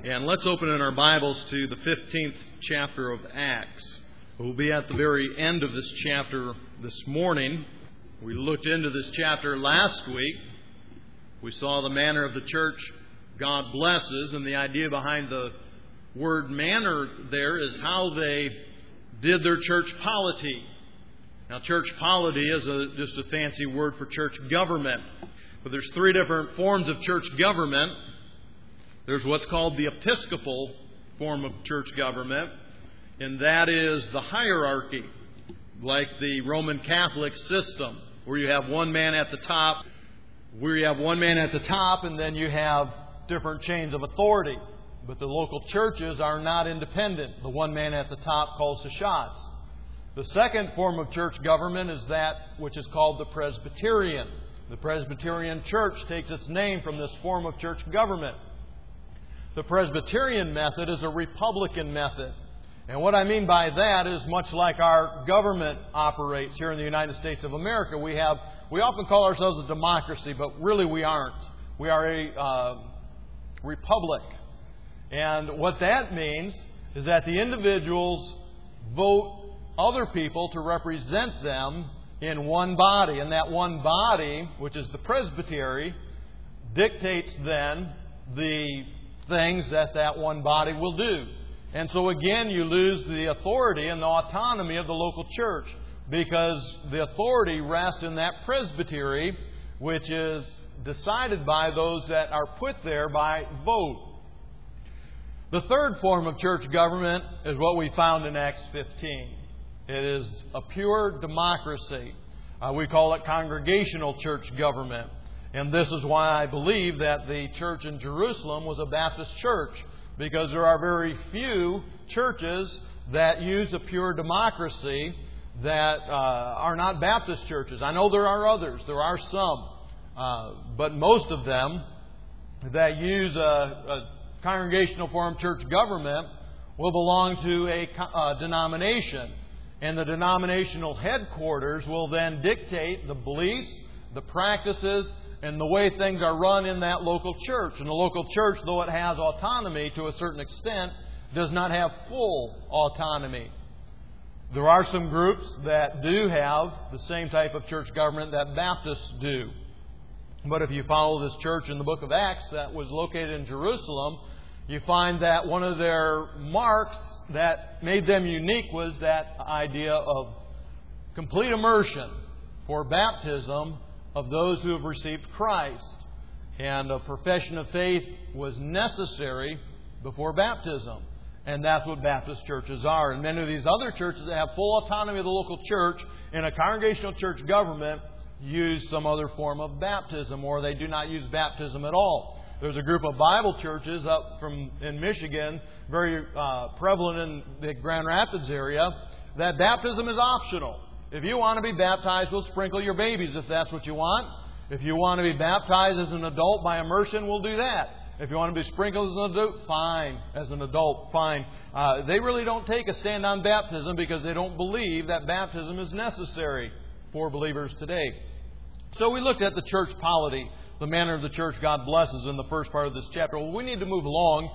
And let's open in our Bibles to the 15th chapter of Acts. We'll be at the very end of this chapter this morning. We looked into this chapter last week. We saw the manner of the church God blesses, and the idea behind the word manner there is how they did their church polity. Now, church polity is just a fancy word for church government. But there's three different forms of church government. There's what's called the Episcopal form of church government, and that is the hierarchy, like the Roman Catholic system, where you have one man at the top, and then you have different chains of authority. But the local churches are not independent. The one man at the top calls the shots. The second form of church government is that which is called the Presbyterian. The Presbyterian church takes its name from this form of church government. The Presbyterian method is a Republican method. And what I mean by that is much like our government operates here in the United States of America. We often call ourselves a democracy, but really we aren't. We are a republic. And what that means is that the individuals vote other people to represent them in one body. And that one body, which is the presbytery, dictates then the things that one body will do. And so again, you lose the authority and the autonomy of the local church, because the authority rests in that presbytery, which is decided by those that are put there by vote. The third form of church government is what we found in Acts 15. It is a pure democracy. We call it congregational church government. And this is why I believe that the church in Jerusalem was a Baptist church, because there are very few churches that use a pure democracy that are not Baptist churches. I know there are others. There are some. But most of them that use a congregational form of church government will belong to a denomination. And the denominational headquarters will then dictate the beliefs, the practices, and the way things are run in that local church. And the local church, though it has autonomy to a certain extent, does not have full autonomy. There are some groups that do have the same type of church government that Baptists do. But if you follow this church in the book of Acts that was located in Jerusalem, you find that one of their marks that made them unique was that idea of complete immersion for baptism of those who have received Christ. And a profession of faith was necessary before baptism. And that's what Baptist churches are. And many of these other churches that have full autonomy of the local church in a congregational church government use some other form of baptism, or they do not use baptism at all. There's a group of Bible churches up in Michigan, very prevalent in the Grand Rapids area, that baptism is optional. If you want to be baptized, we'll sprinkle your babies if that's what you want. If you want to be baptized as an adult by immersion, we'll do that. If you want to be sprinkled as an adult, fine. As an adult, fine. They really don't take a stand on baptism because they don't believe that baptism is necessary for believers today. So we looked at the church polity, the manner of the church God blesses in the first part of this chapter. Well, we need to move along.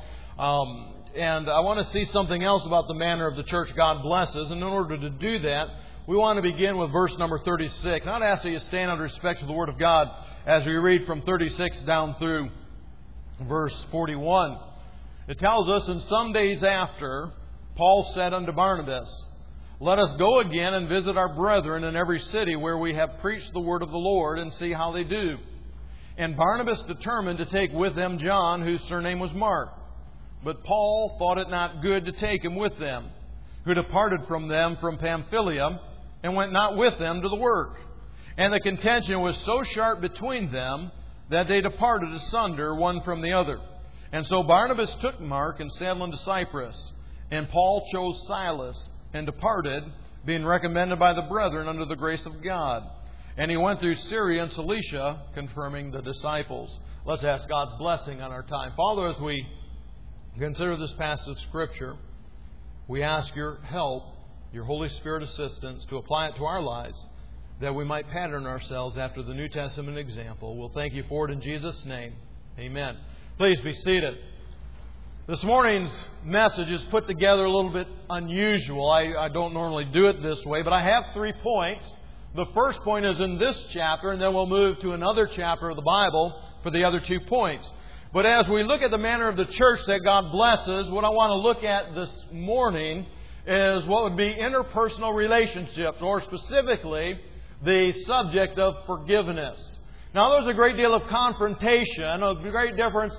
And I want to see something else about the manner of the church God blesses. And in order to do that, we want to begin with verse number 36. I'd ask that you stand under respect to the Word of God as we read from 36 down through verse 41. It tells us, "And some days after, Paul said unto Barnabas, Let us go again and visit our brethren in every city where we have preached the word of the Lord, and see how they do. And Barnabas determined to take with them John, whose surname was Mark. But Paul thought it not good to take him with them, who departed from them from Pamphylia, and went not with them to the work. And the contention was so sharp between them that they departed asunder one from the other. And so Barnabas took Mark and sailed unto Cyprus. And Paul chose Silas and departed, being recommended by the brethren unto the grace of God. And he went through Syria and Cilicia, confirming the disciples." Let's ask God's blessing on our time. Father, as we consider this passage of Scripture, we ask your help, your Holy Spirit assistance, to apply it to our lives, that we might pattern ourselves after the New Testament example. We'll thank you for it in Jesus' name. Amen. Please be seated. This morning's message is put together a little bit unusual. I don't normally do it this way, but I have 3 points. The first point is in this chapter, and then we'll move to another chapter of the Bible for the other 2 points. But as we look at the manner of the church that God blesses, what I want to look at this morning is what would be interpersonal relationships, or specifically the subject of forgiveness. Now, there's a great deal of confrontation, a great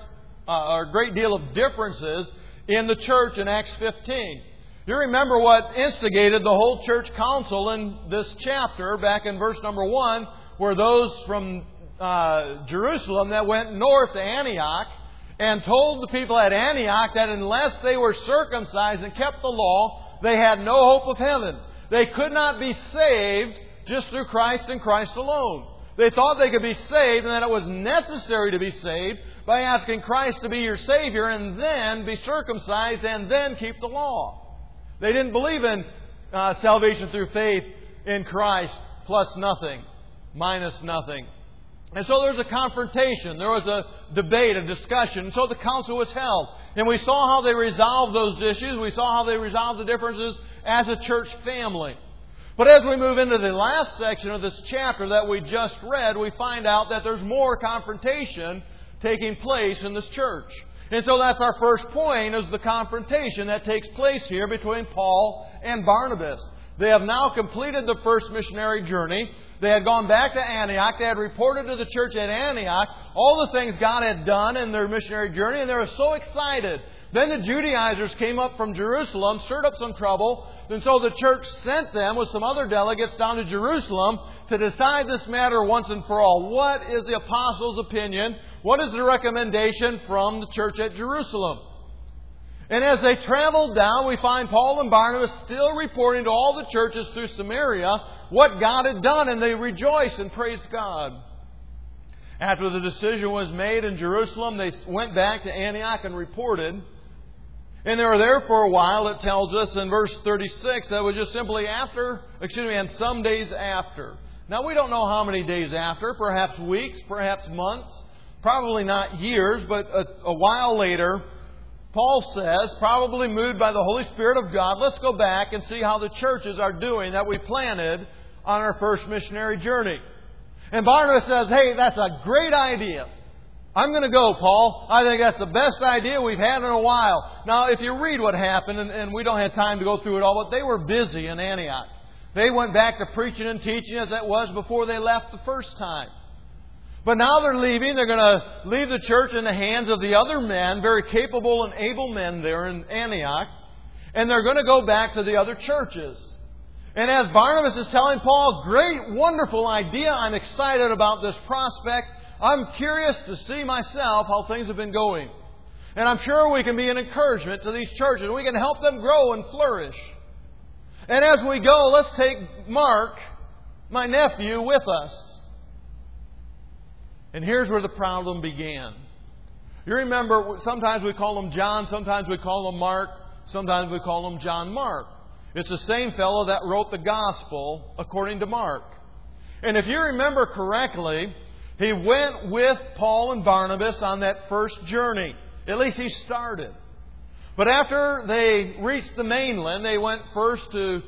deal of differences in the church in Acts 15. You remember what instigated the whole church council in this chapter, back in verse number 1, were those from Jerusalem that went north to Antioch and told the people at Antioch that unless they were circumcised and kept the law, they had no hope of heaven. They could not be saved just through Christ and Christ alone. They thought they could be saved and that it was necessary to be saved by asking Christ to be your Savior and then be circumcised and then keep the law. They didn't believe in salvation through faith in Christ plus nothing, minus nothing. And so there was a confrontation. There was a debate, a discussion. And so the council was held. And we saw how they resolved those issues. We saw how they resolved the differences as a church family. But as we move into the last section of this chapter that we just read, we find out that there's more confrontation taking place in this church. And so that's our first point, is the confrontation that takes place here between Paul and Barnabas. They have now completed the first missionary journey. They had gone back to Antioch. They had reported to the church at Antioch all the things God had done in their missionary journey, and they were so excited. Then the Judaizers came up from Jerusalem, stirred up some trouble, and so the church sent them with some other delegates down to Jerusalem to decide this matter once and for all. What is the apostles' opinion? What is the recommendation from the church at Jerusalem? And as they traveled down, we find Paul and Barnabas still reporting to all the churches through Samaria what God had done, and they rejoiced and praised God. After the decision was made in Jerusalem, they went back to Antioch and reported. And they were there for a while. It tells us in verse 36 that it was just simply and some days after. Now, we don't know how many days after, perhaps weeks, perhaps months, probably not years, but a while later, Paul says, probably moved by the Holy Spirit of God, let's go back and see how the churches are doing that we planted on our first missionary journey. And Barnabas says, hey, that's a great idea. I'm going to go, Paul. I think that's the best idea we've had in a while. Now, if you read what happened, and we don't have time to go through it all, but they were busy in Antioch. They went back to preaching and teaching as it was before they left the first time. But now they're leaving. They're going to leave the church in the hands of the other men, very capable and able men there in Antioch. And they're going to go back to the other churches. And as Barnabas is telling Paul, great, wonderful idea. I'm excited about this prospect. I'm curious to see myself how things have been going. And I'm sure we can be an encouragement to these churches. We can help them grow and flourish. And as we go, let's take Mark, my nephew, with us. And here's where the problem began. You remember, sometimes we call him John, sometimes we call him Mark, sometimes we call him John Mark. It's the same fellow that wrote the Gospel according to Mark. And if you remember correctly, he went with Paul and Barnabas on that first journey. At least he started. But after they reached the mainland, they went first to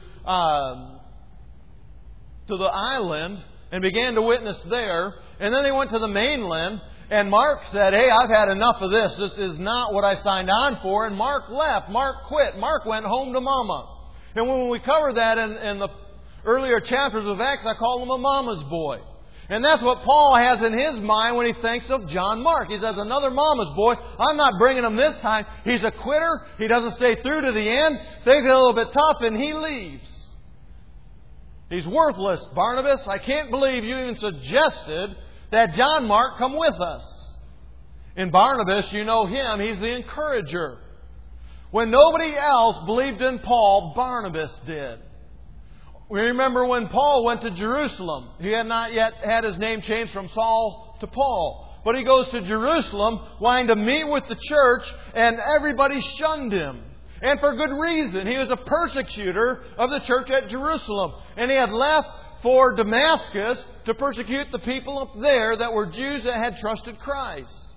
the island and began to witness there. And then they went to the mainland, and Mark said, hey, I've had enough of this. This is not what I signed on for. And Mark left. Mark quit. Mark went home to Mama. And when we covered that in the earlier chapters of Acts, I call him a mama's boy. And that's what Paul has in his mind when he thinks of John Mark. He says, another mama's boy. I'm not bringing him this time. He's a quitter. He doesn't stay through to the end. Things get a little bit tough and he leaves. He's worthless, Barnabas. I can't believe you even suggested that John Mark come with us. And Barnabas, you know him. He's the encourager. When nobody else believed in Paul, Barnabas did. We remember when Paul went to Jerusalem. He had not yet had his name changed from Saul to Paul. But he goes to Jerusalem wanting to meet with the church, and everybody shunned him. And for good reason. He was a persecutor of the church at Jerusalem. And he had left for Damascus to persecute the people up there that were Jews that had trusted Christ.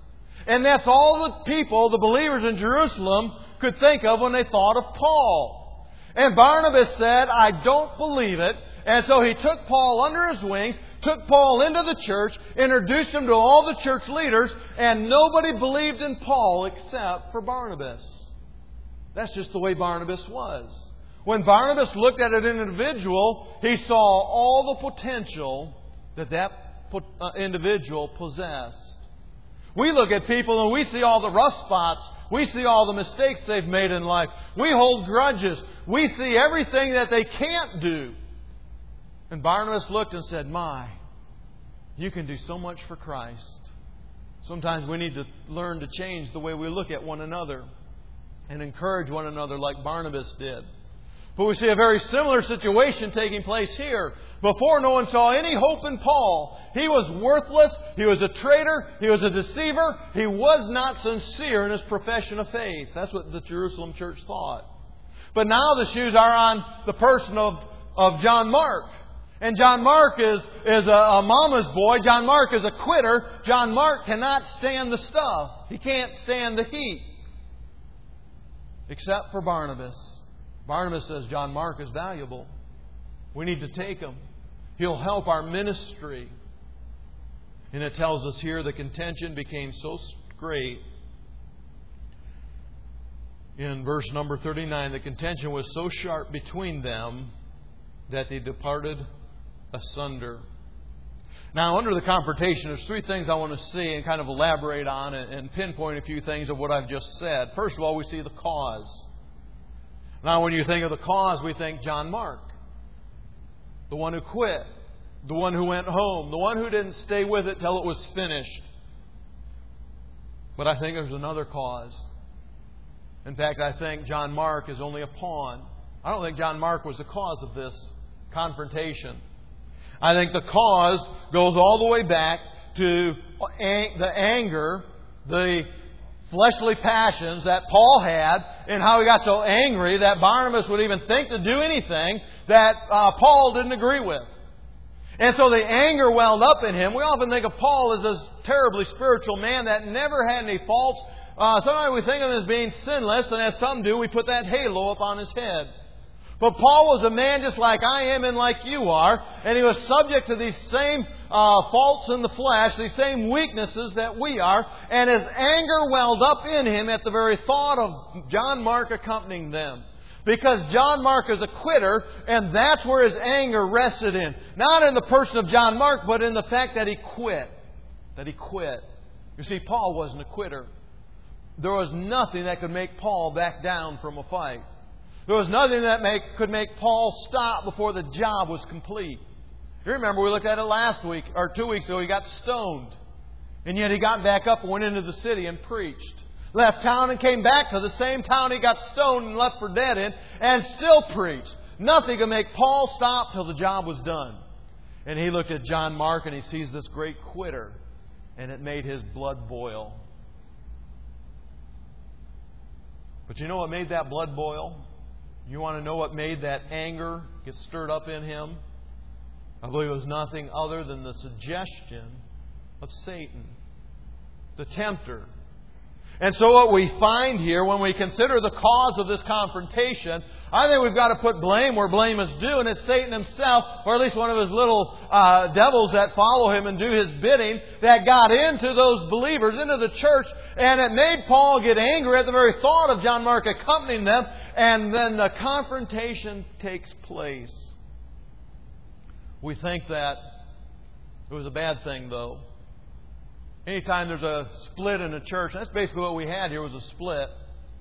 And that's all the people, the believers in Jerusalem, could think of when they thought of Paul. And Barnabas said, I don't believe it. And so he took Paul under his wings, took Paul into the church, introduced him to all the church leaders, and nobody believed in Paul except for Barnabas. That's just the way Barnabas was. When Barnabas looked at an individual, he saw all the potential that individual possessed. We look at people and we see all the rough spots. We see all the mistakes they've made in life. We hold grudges. We see everything that they can't do. And Barnabas looked and said, my, you can do so much for Christ. Sometimes we need to learn to change the way we look at one another and encourage one another like Barnabas did. But we see a very similar situation taking place here. Before, no one saw any hope in Paul. He was worthless. He was a traitor. He was a deceiver. He was not sincere in his profession of faith. That's what the Jerusalem church thought. But now the shoes are on the person of John Mark. And John Mark is a mama's boy. John Mark is a quitter. John Mark cannot stand the stuff. He can't stand the heat. Except for Barnabas. Barnabas says John Mark is valuable. We need to take him. He'll help our ministry. And it tells us here the contention became so great. In verse number 39, the contention was so sharp between them that they departed asunder. Now, under the confrontation, there's three things I want to see and kind of elaborate on and pinpoint a few things of what I've just said. First of all, we see the cause. Now, when you think of the cause, we think John Mark. The one who quit. The one who went home. The one who didn't stay with it till it was finished. But I think there's another cause. In fact, I think John Mark is only a pawn. I don't think John Mark was the cause of this confrontation. I think the cause goes all the way back to the anger, the fleshly passions that Paul had, and how he got so angry that Barnabas would even think to do anything that Paul didn't agree with. And so the anger welled up in him. We often think of Paul as this terribly spiritual man that never had any faults. Sometimes we think of him as being sinless, and as some do, we put that halo up on his head. But Paul was a man just like I am and like you are, and he was subject to these same faults in the flesh, these same weaknesses that we are, and his anger welled up in him at the very thought of John Mark accompanying them. Because John Mark is a quitter, and that's where his anger rested in. Not in the person of John Mark, but in the fact that he quit. That he quit. You see, Paul wasn't a quitter. There was nothing that could make Paul back down from a fight. There was nothing that could make Paul stop before the job was complete. You remember we looked at it last week, or 2 weeks ago, he got stoned. And yet he got back up and went into the city and preached. Left town and came back to the same town he got stoned and left for dead in, and still preached. Nothing could make Paul stop till the job was done. And he looked at John Mark and he sees this great quitter, and it made his blood boil. But you know what made that blood boil? You want to know what made that anger get stirred up in him? I believe it was nothing other than the suggestion of Satan, the tempter. And so what we find here, when we consider the cause of this confrontation, I think we've got to put blame where blame is due, and it's Satan himself, or at least one of his little devils that follow him and do his bidding, that got into those believers, into the church, and it made Paul get angry at the very thought of John Mark accompanying them, and then the confrontation takes place. We think that it was a bad thing, though. Anytime there's a split in a church, that's basically what we had here, was a split.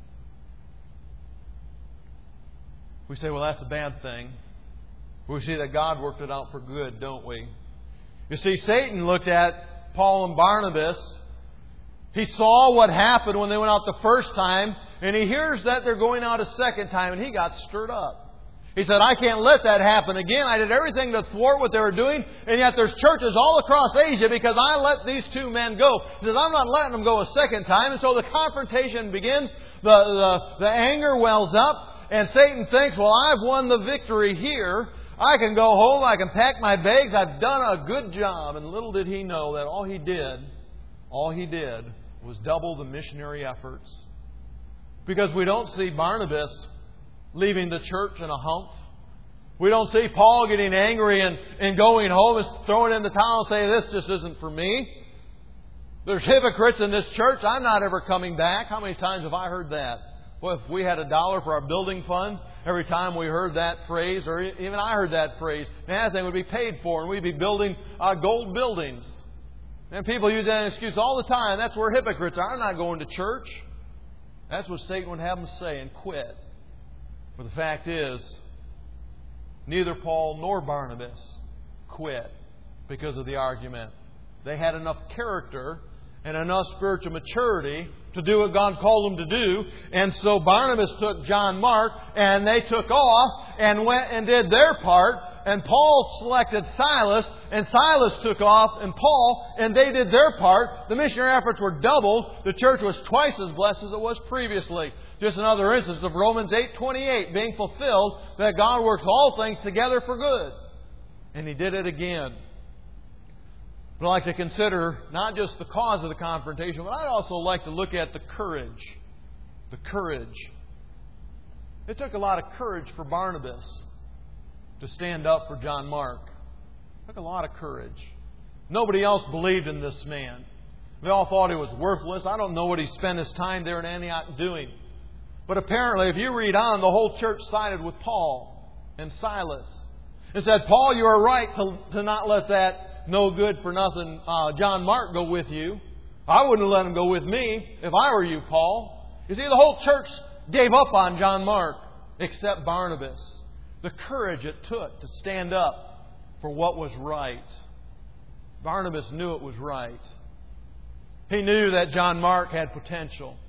We say, well, that's a bad thing. We see that God worked it out for good, don't we? You see, Satan looked at Paul and Barnabas. He saw what happened when they went out the first time, and he hears that they're going out a second time, and he got stirred up. He said, I can't let that happen again. I did everything to thwart what they were doing, and yet there's churches all across Asia because I let these two men go. He says, I'm not letting them go a second time. And so the confrontation begins. The anger wells up, and Satan thinks, well, I've won the victory here. I can go home. I can pack my bags. I've done a good job. And little did he know that all he did was double the missionary efforts. Because we don't see Barnabas leaving the church in a humph. We don't see Paul getting angry and going home and throwing in the towel and saying, this just isn't for me. There's hypocrites in this church. I'm not ever coming back. How many times have I heard that? Well, if we had $1 for our building fund, every time we heard that phrase, or even I heard that phrase, man, that thing would be paid for and we'd be building gold buildings. And people use that excuse all the time. That's where hypocrites are. I'm not going to church. That's what Satan would have them say and quit. But the fact is, neither Paul nor Barnabas quit because of the argument. They had enough character and enough spiritual maturity to do what God called them to do. And so Barnabas took John Mark and they took off and went and did their part. And Paul selected Silas and Silas took off and Paul and they did their part. The missionary efforts were doubled. The church was twice as blessed as it was previously. Just another instance of Romans 8:28 being fulfilled, that God works all things together for good. And He did it again. But I'd like to consider not just the cause of the confrontation, but I'd also like to look at the courage. The courage. It took a lot of courage for Barnabas to stand up for John Mark. It took a lot of courage. Nobody else believed in this man. They all thought he was worthless. I don't know what he spent his time there in Antioch doing. But apparently, if you read on, the whole church sided with Paul and Silas and said, Paul, you are right to not let that no good for nothing John Mark go with you. I wouldn't have let him go with me if I were you, Paul. You see, the whole church gave up on John Mark except Barnabas. The courage it took to stand up for what was right. Barnabas knew it was right. He knew that John Mark had potential.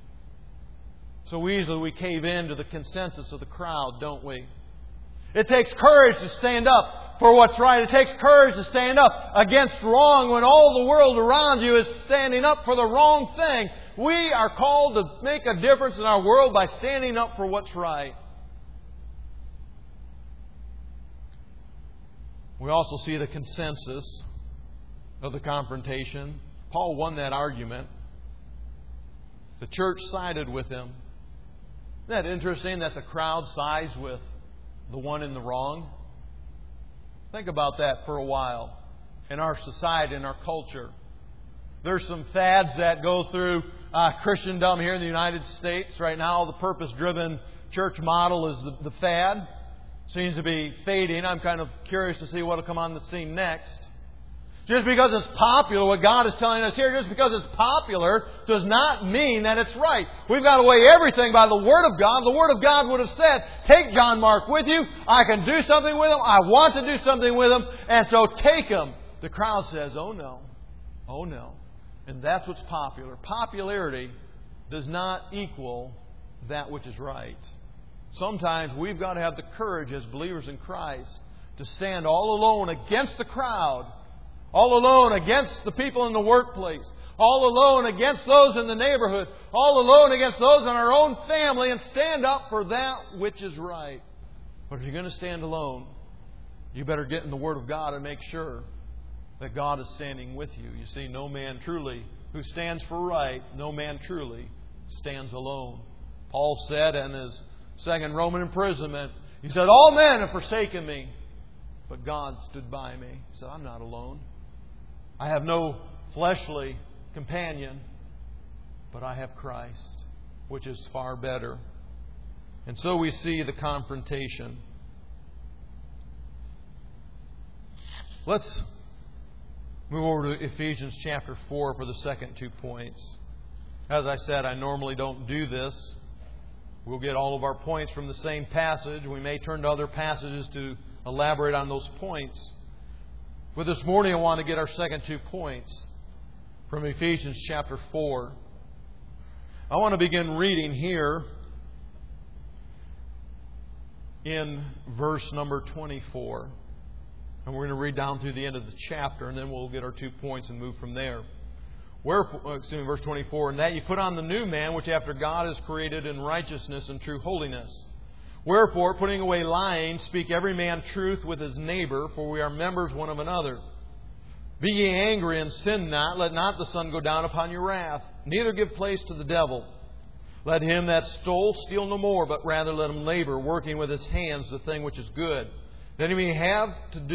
So easily we cave in to the consensus of the crowd, don't we? It takes courage to stand up for what's right. It takes courage to stand up against wrong when all the world around you is standing up for the wrong thing. We are called to make a difference in our world by standing up for what's right. We also see the consensus of the confrontation. Paul won that argument. The church sided with him. Isn't that interesting that the crowd sides with the one in the wrong? Think about that for a while. In our society, in our culture, there's some fads that go through Christendom here in the United States. Right now, the purpose-driven church model is the fad. Seems to be fading. I'm kind of curious to see what will come on the scene next. Just because it's popular, what God is telling us here, just because it's popular does not mean that it's right. We've got to weigh everything by the Word of God. The Word of God would have said, take John Mark with you. I can do something with him. I want to do something with him. And so take him. The crowd says, oh no. Oh no. And that's what's popular. Popularity does not equal that which is right. Sometimes we've got to have the courage as believers in Christ to stand all alone against the crowd. All alone against the people in the workplace. All alone against those in the neighborhood. All alone against those in our own family and stand up for that which is right. But if you're going to stand alone, you better get in the Word of God and make sure that God is standing with you. You see, no man truly who stands for right, no man truly stands alone. Paul said in his second Roman imprisonment, he said, all men have forsaken me, but God stood by me. He said, I'm not alone. I have no fleshly companion, but I have Christ, which is far better. And so we see the confrontation. Let's move over to Ephesians chapter 4 for the second 2 points. As I said, I normally don't do this. We'll get all of our points from the same passage. We may turn to other passages to elaborate on those points. But this morning I want to get our second 2 points from Ephesians chapter 4. I want to begin reading here in verse number 24. And we're going to read down through the end of the chapter, and then we'll get our 2 points and move from there. Verse 24, and that you put on the new man, which after God is created in righteousness and true holiness. Wherefore, putting away lying, speak every man truth with his neighbor, for we are members one of another. Be ye angry and sin not. Let not the sun go down upon your wrath. Neither give place to the devil. Let him that stole steal no more, but rather let him labor, working with his hands the thing which is good. That he may have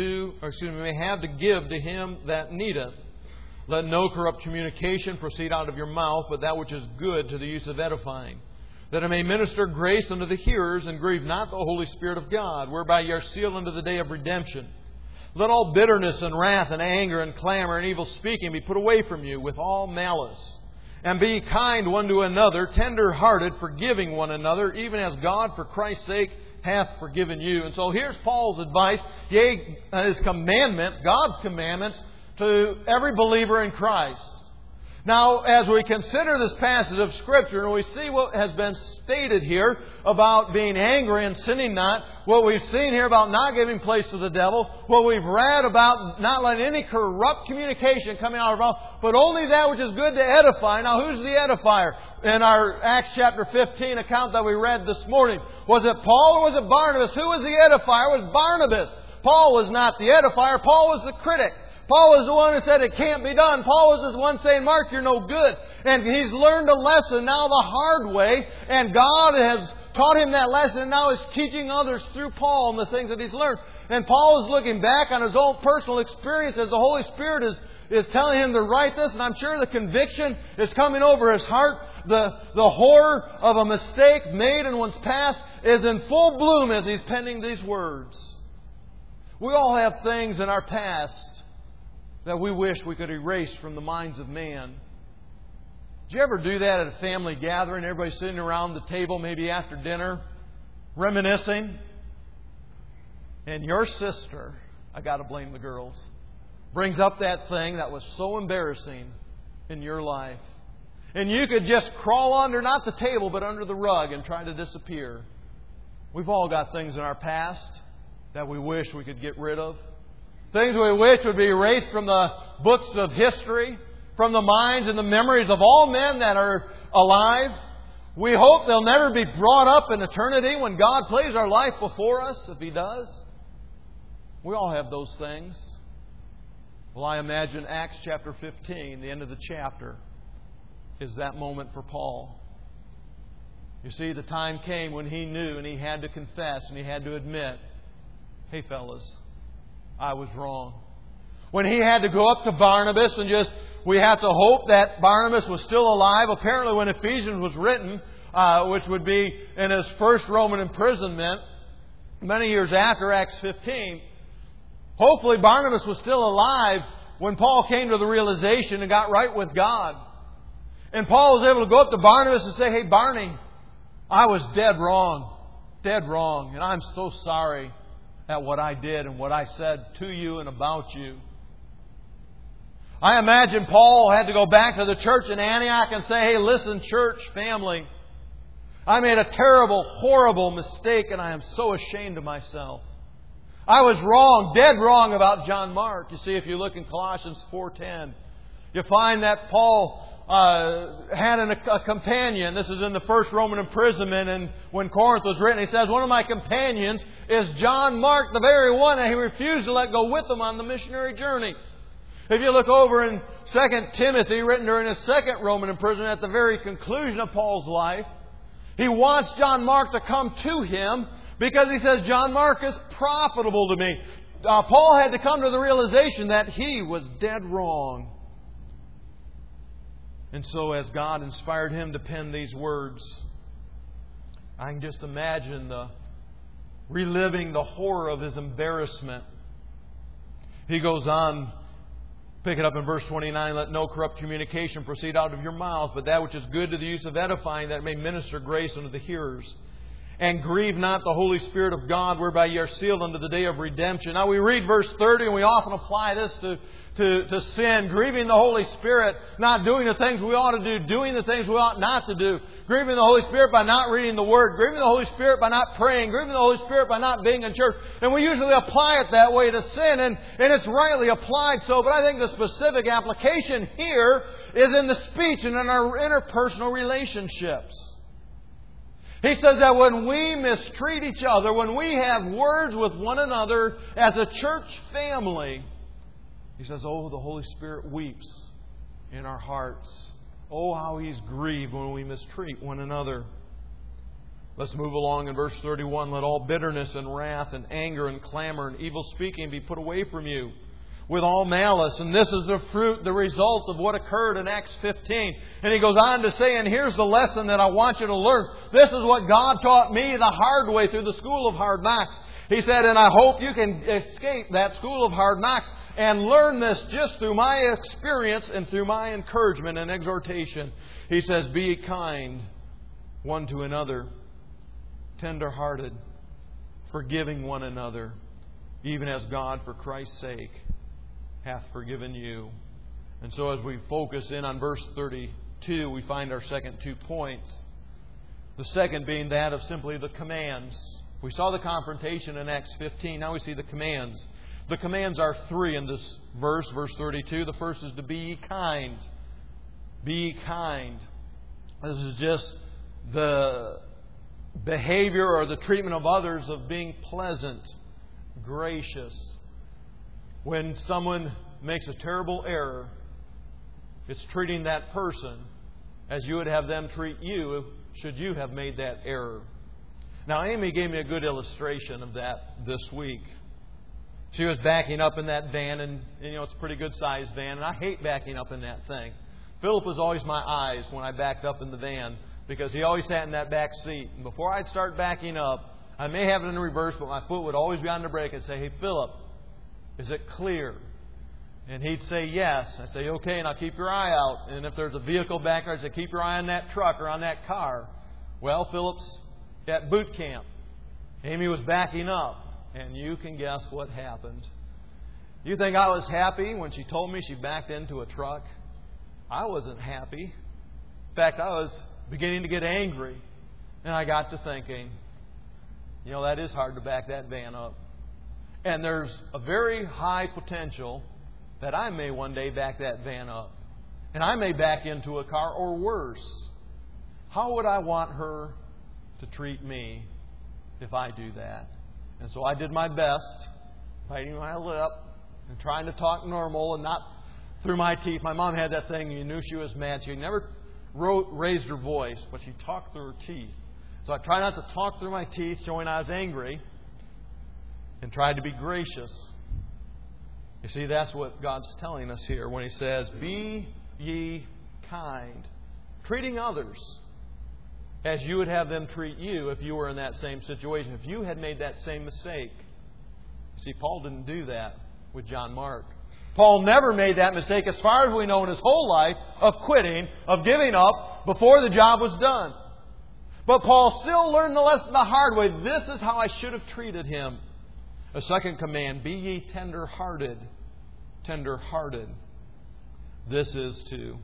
to give to him that needeth. Let no corrupt communication proceed out of your mouth, but that which is good to the use of edifying. That it may minister grace unto the hearers, and grieve not the Holy Spirit of God, whereby ye are sealed unto the day of redemption. Let all bitterness and wrath and anger and clamor and evil speaking be put away from you with all malice. And be kind one to another, tender-hearted, forgiving one another, even as God for Christ's sake hath forgiven you. And so here's Paul's advice, yea, his commandments, God's commandments, to every believer in Christ. Now, as we consider this passage of Scripture and we see what has been stated here about being angry and sinning not, what we've seen here about not giving place to the devil, what we've read about not letting any corrupt communication come out of our mouth, but only that which is good to edify. Now, who's the edifier? In our Acts chapter 15 account that we read this morning, was it Paul or was it Barnabas? Who was the edifier? It was Barnabas. Paul was not the edifier. Paul was the critic. Paul was the one who said it can't be done. Paul was the one saying, Mark, you're no good. And he's learned a lesson now the hard way. And God has taught him that lesson. And now he's teaching others through Paul and the things that he's learned. And Paul is looking back on his own personal experience as the Holy Spirit is telling him to write this. And I'm sure the conviction is coming over his heart. The horror of a mistake made in one's past is in full bloom as he's penning these words. We all have things in our past that we wish we could erase from the minds of man. Did you ever do that at a family gathering? Everybody sitting around the table, maybe after dinner, reminiscing. And your sister, I got to blame the girls, brings up that thing that was so embarrassing in your life. And you could just crawl under, not the table, but under the rug and try to disappear. We've all got things in our past that we wish we could get rid of. Things we wish would be erased from the books of history, from the minds and the memories of all men that are alive. We hope they'll never be brought up in eternity when God plays our life before us, if He does. We all have those things. Well, I imagine Acts chapter 15, the end of the chapter, is that moment for Paul. You see, the time came when he knew and he had to confess and he had to admit, hey fellas, I was wrong. When he had to go up to Barnabas and we have to hope that Barnabas was still alive. Apparently when Ephesians was written, which would be in his first Roman imprisonment, many years after Acts 15, hopefully Barnabas was still alive when Paul came to the realization and got right with God. And Paul was able to go up to Barnabas and say, hey Barney, I was dead wrong, and I'm so sorry at what I did and what I said to you and about you. I imagine Paul had to go back to the church in Antioch and say, hey, listen, church, family, I made a terrible, horrible mistake and I am so ashamed of myself. I was wrong, dead wrong about John Mark. You see, if you look in Colossians 4:10, you find that Paul had a companion. This is in the first Roman imprisonment, and when Corinth was written, he says, one of my companions is John Mark, the very one that he refused to let go with him on the missionary journey. If you look over in 2 Timothy, written during his second Roman imprisonment, at the very conclusion of Paul's life, he wants John Mark to come to him because he says, John Mark is profitable to me. Paul had to come to the realization that he was dead wrong. And so as God inspired him to pen these words, I can just imagine reliving the horror of his embarrassment. He goes on, pick it up in verse 29, let no corrupt communication proceed out of your mouth, but that which is good to the use of edifying, that it may minister grace unto the hearers. And grieve not the Holy Spirit of God, whereby ye are sealed unto the day of redemption. Now we read verse 30 and we often apply this to sin, grieving the Holy Spirit, not doing the things we ought to do, doing the things we ought not to do, grieving the Holy Spirit by not reading the Word, grieving the Holy Spirit by not praying, grieving the Holy Spirit by not being in church. And we usually apply it that way to sin, and it's rightly applied so, but I think the specific application here is in the speech and in our interpersonal relationships. He says that when we mistreat each other, when we have words with one another as a church family, He says, oh, the Holy Spirit weeps in our hearts. Oh, how He's grieved when we mistreat one another. Let's move along in verse 31. Let all bitterness and wrath and anger and clamor and evil speaking be put away from you with all malice. And this is the fruit, the result of what occurred in Acts 15. And he goes on to say, and here's the lesson that I want you to learn. This is what God taught me the hard way through the school of hard knocks. He said, and I hope you can escape that school of hard knocks and learn this just through my experience and through my encouragement and exhortation. He says, be ye kind one to another, tender-hearted, forgiving one another, even as God, for Christ's sake, hath forgiven you. And so as we focus in on verse 32, we find our second 2 points. The second being that of simply the commands. We saw the confrontation in Acts 15. Now we see the commands. The commands are 3 in this verse, verse 32. The first is to be ye kind. Be ye kind. This is just the behavior or the treatment of others of being pleasant, gracious. When someone makes a terrible error, it's treating that person as you would have them treat you should you have made that error. Now, Amy gave me a good illustration of that this week. She was backing up in that van, and it's a pretty good sized van, and I hate backing up in that thing. Philip was always my eyes when I backed up in the van, because he always sat in that back seat. And before I'd start backing up, I may have it in reverse, but my foot would always be on the brake and say, hey, Philip, is it clear? And he'd say yes. I'd say, okay, and I'll keep your eye out. And if there's a vehicle back there, I'd say, keep your eye on that truck or on that car. Well, Philip's at boot camp. Amy was backing up. And you can guess what happened. You think I was happy when she told me she backed into a truck? I wasn't happy. In fact, I was beginning to get angry. And I got to thinking, that is hard to back that van up. And there's a very high potential that I may one day back that van up. And I may back into a car or worse. How would I want her to treat me if I do that? And so I did my best, biting my lip and trying to talk normal and not through my teeth. My mom had that thing, you knew she was mad. She never raised her voice, but she talked through her teeth. So I tried not to talk through my teeth, showing I was angry, and tried to be gracious. You see, that's what God's telling us here when He says, be ye kind, treating others as you would have them treat you if you were in that same situation, if you had made that same mistake. See, Paul didn't do that with John Mark. Paul never made that mistake, as far as we know, in his whole life, of quitting, of giving up before the job was done. But Paul still learned the lesson the hard way. This is how I should have treated him. A second command, be ye tender-hearted. Tender-hearted. This is to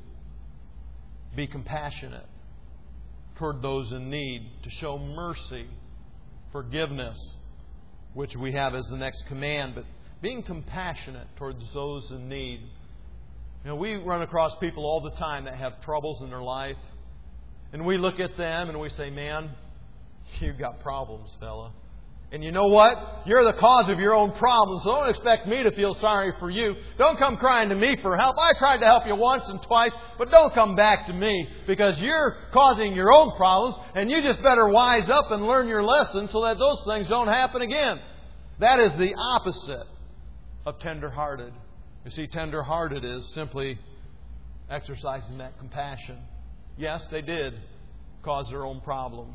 be compassionate toward those in need, to show mercy, forgiveness, which we have as the next command, but being compassionate towards those in need. We run across people all the time that have troubles in their life, and we look at them and we say, man, you've got problems, fella. And you know what? You're the cause of your own problems, so don't expect me to feel sorry for you. Don't come crying to me for help. I tried to help you once and twice, but don't come back to me, because you're causing your own problems, and you just better wise up and learn your lesson so that those things don't happen again. That is the opposite of tender-hearted. You see, tender-hearted is simply exercising that compassion. Yes, they did cause their own problems.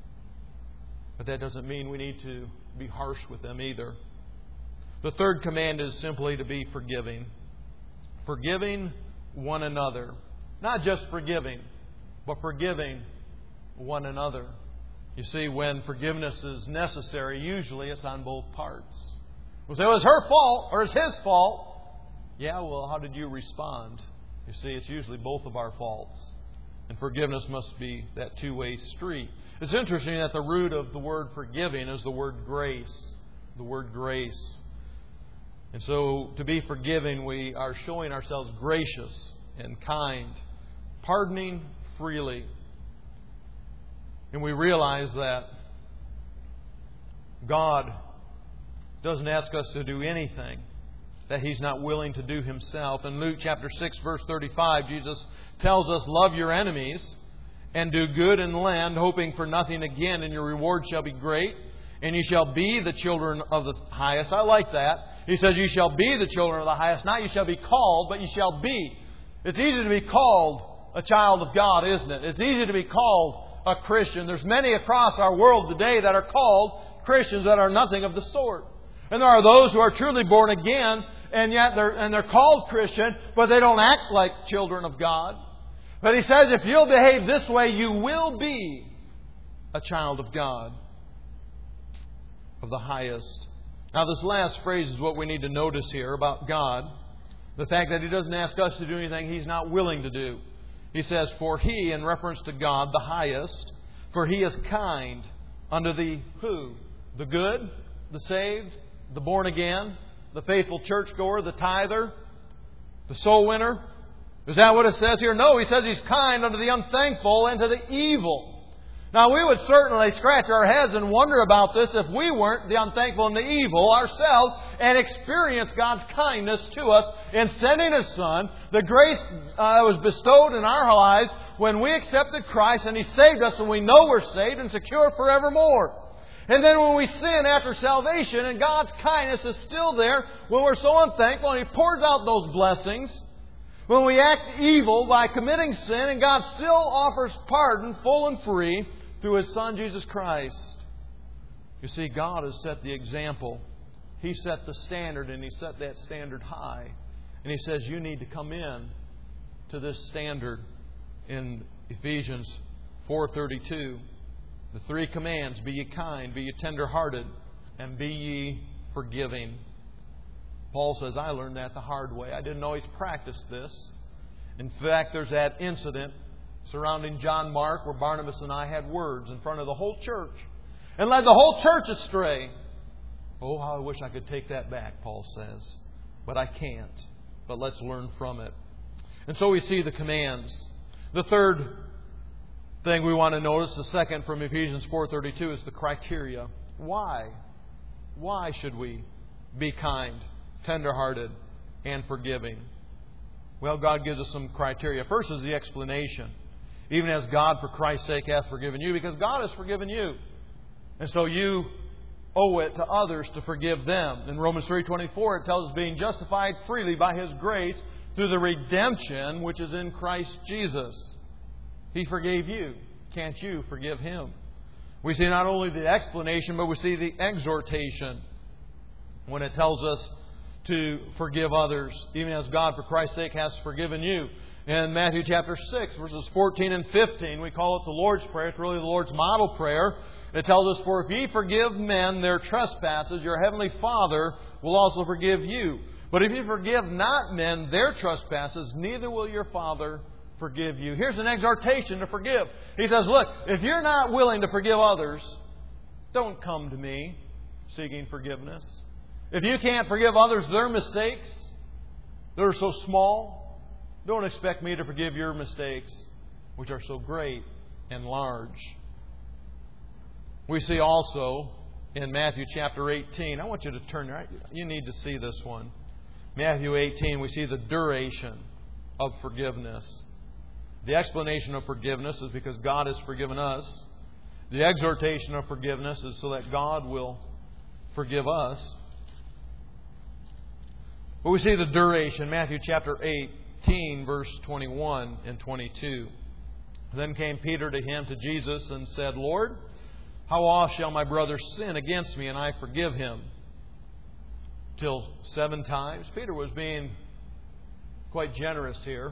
But that doesn't mean we need to be harsh with them either. The third command is simply to be forgiving. Forgiving one another. Not just forgiving, but forgiving one another. You see, when forgiveness is necessary, usually it's on both parts. We'll say, well, it's her fault or it's his fault. Yeah, well, how did you respond? You see, it's usually both of our faults. And forgiveness must be that two-way street. It's interesting that the root of the word forgiving is the word grace. The word grace. And so to be forgiving, we are showing ourselves gracious and kind, pardoning freely. And we realize that God doesn't ask us to do anything that He's not willing to do Himself. In Luke chapter 6, verse 35, Jesus tells us, love your enemies and do good and lend, hoping for nothing again, and your reward shall be great, and you shall be the children of the highest. I like that. He says, you shall be the children of the highest. Not you shall be called, but you shall be. It's easy to be called a child of God, isn't it? It's easy to be called a Christian. There's many across our world today that are called Christians that are nothing of the sort. And there are those who are truly born again, and yet they're called Christian, but they don't act like children of God. But He says, if you'll behave this way, you will be a child of God, of the highest. Now, this last phrase is what we need to notice here about God. The fact that He doesn't ask us to do anything He's not willing to do. He says, for He, in reference to God, the highest, for He is kind unto the who? The good, the saved, the born again, the faithful churchgoer, the tither, the soul winner. Is that what it says here? No, He says He's kind unto the unthankful and to the evil. Now, we would certainly scratch our heads and wonder about this if we weren't the unthankful and the evil ourselves and experience God's kindness to us in sending His Son. The grace that was bestowed in our lives when we accepted Christ and He saved us and we know we're saved and secure forevermore. And then when we sin after salvation and God's kindness is still there when we're so unthankful and He pours out those blessings. When we act evil by committing sin and God still offers pardon full and free through His Son Jesus Christ. You see, God has set the example. He set the standard, and He set that standard high. And He says you need to come in to this standard in Ephesians 4:32. The three commands: be ye kind, be ye tender-hearted, and be ye forgiving. Paul says, I learned that the hard way. I didn't always practice this. In fact, there's that incident surrounding John Mark where Barnabas and I had words in front of the whole church and led the whole church astray. Oh, how I wish I could take that back, Paul says. But I can't. But let's learn from it. And so we see the commands. The third thing we want to notice, the second from Ephesians 4:32, is the criteria. Why? Why should we be kind, tender-hearted, and forgiving? Well, God gives us some criteria. First is the explanation. Even as God, for Christ's sake, hath forgiven you, because God has forgiven you. And so you owe it to others to forgive them. In Romans 3:24, it tells us being justified freely by His grace through the redemption which is in Christ Jesus. He forgave you. Can't you forgive Him? We see not only the explanation, but we see the exhortation when it tells us to forgive others, even as God, for Christ's sake, has forgiven you. In Matthew chapter 6, verses 14 and 15, we call it the Lord's Prayer. It's really the Lord's model prayer. It tells us, for if ye forgive men their trespasses, your heavenly Father will also forgive you. But if you forgive not men their trespasses, neither will your Father forgive you. Here's an exhortation to forgive. He says, look, if you're not willing to forgive others, don't come to me seeking forgiveness. If you can't forgive others their mistakes, they're so small, don't expect me to forgive your mistakes, which are so great and large. We see also in Matthew chapter 18, I want you to turn there. You need to see this one. Matthew 18, we see the duration of forgiveness. The explanation of forgiveness is because God has forgiven us. The exhortation of forgiveness is so that God will forgive us. But we see the duration, Matthew chapter 18, verse 21 and 22. Then came Peter to Him, to Jesus, and said, Lord, how oft shall my brother sin against me, and I forgive him? Till 7 times? Peter was being quite generous here.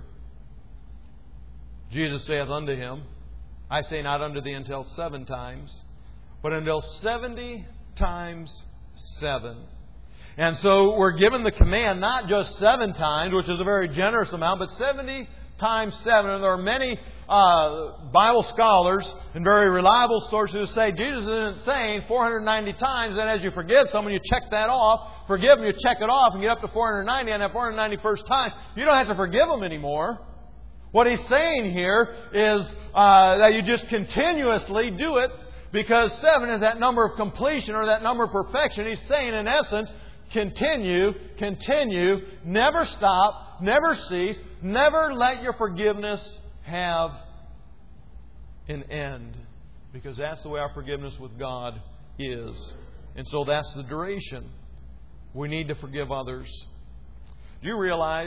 Jesus saith unto him, I say not unto thee until 7 times, but until 70 times 7. And so we're given the command not just 7 times, which is a very generous amount, but 70 times 7. And there are many Bible scholars and very reliable sources who say Jesus isn't saying 490 times, and as you forgive someone, you check that off. Forgive them, you check it off, and get up to 490, and that 491st time, you don't have to forgive them anymore. What He's saying here is that you just continuously do it, because 7 is that number of completion or that number of perfection. He's saying, in essence, Continue, continue, never stop, never cease, never let your forgiveness have an end. Because that's the way our forgiveness with God is. And so that's the duration. We need to forgive others. Do you realize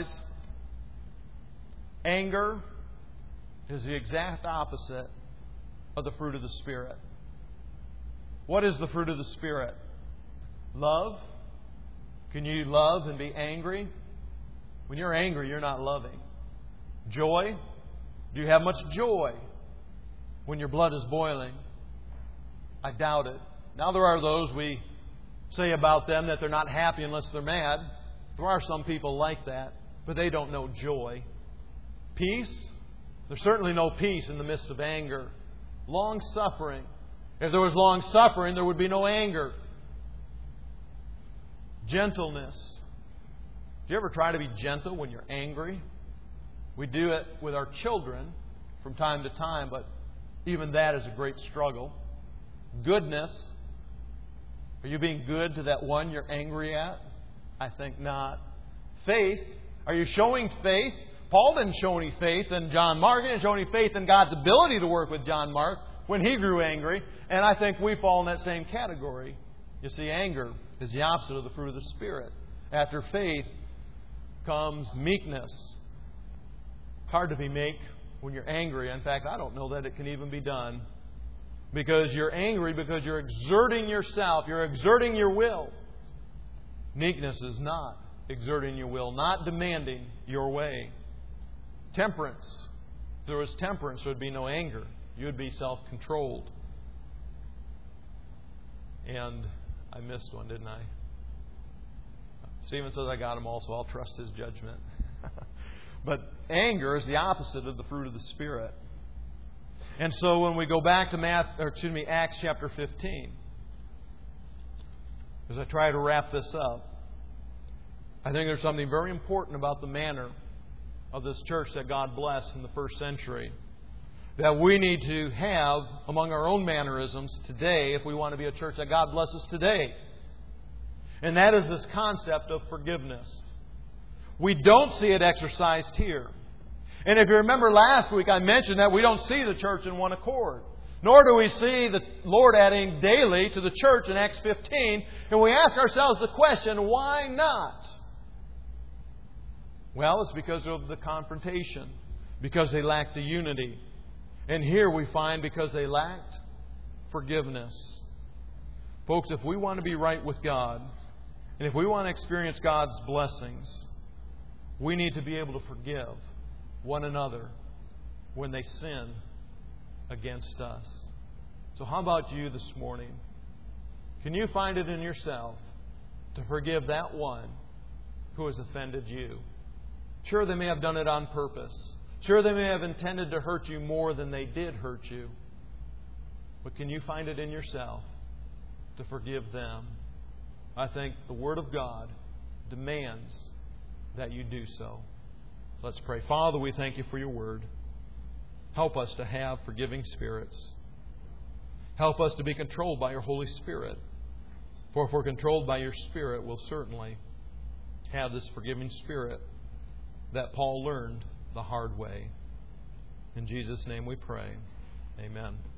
anger is the exact opposite of the fruit of the Spirit? What is the fruit of the Spirit? Love. Can you love and be angry? When you're angry, you're not loving. Joy. Do you have much joy when your blood is boiling? I doubt it. Now there are those we say about them that they're not happy unless they're mad. There are some people like that, but they don't know joy. Peace. There's certainly no peace in the midst of anger. Long-suffering. If there was long-suffering, there would be no anger. Gentleness. Do you ever try to be gentle when you're angry? We do it with our children from time to time, but even that is a great struggle. Goodness. Are you being good to that one you're angry at? I think not. Faith. Are you showing faith? Paul didn't show any faith in John Mark. He didn't show any faith in God's ability to work with John Mark when he grew angry. And I think we fall in that same category. You see, anger is the opposite of the fruit of the Spirit. After faith comes meekness. It's hard to be meek when you're angry. In fact, I don't know that it can even be done. Because you're angry because you're exerting yourself. You're exerting your will. Meekness is not exerting your will, not demanding your way. Temperance. If there was temperance, there would be no anger. You would be self-controlled. And I missed one, didn't I? Stephen says I got them all, so I'll trust his judgment. But anger is the opposite of the fruit of the Spirit. And so when we go back to Acts chapter 15, as I try to wrap this up, I think there's something very important about the manner of this church that God blessed in the first century that we need to have among our own mannerisms today if we want to be a church that God blesses today. And that is this concept of forgiveness. We don't see it exercised here. And if you remember last week, I mentioned that we don't see the church in one accord. Nor do we see the Lord adding daily to the church in Acts 15. And we ask ourselves the question, why not? Well, it's because of the confrontation. Because they lacked the unity. And here we find because they lacked forgiveness. Folks, if we want to be right with God, and if we want to experience God's blessings, we need to be able to forgive one another when they sin against us. So how about you this morning? Can you find it in yourself to forgive that one who has offended you? Sure, they may have done it on purpose. Sure, they may have intended to hurt you more than they did hurt you. But can you find it in yourself to forgive them? I think the Word of God demands that you do so. Let's pray. Father, we thank You for Your Word. Help us to have forgiving spirits. Help us to be controlled by Your Holy Spirit. For if we're controlled by Your Spirit, we'll certainly have this forgiving spirit that Paul learned the hard way. In Jesus' name we pray. Amen.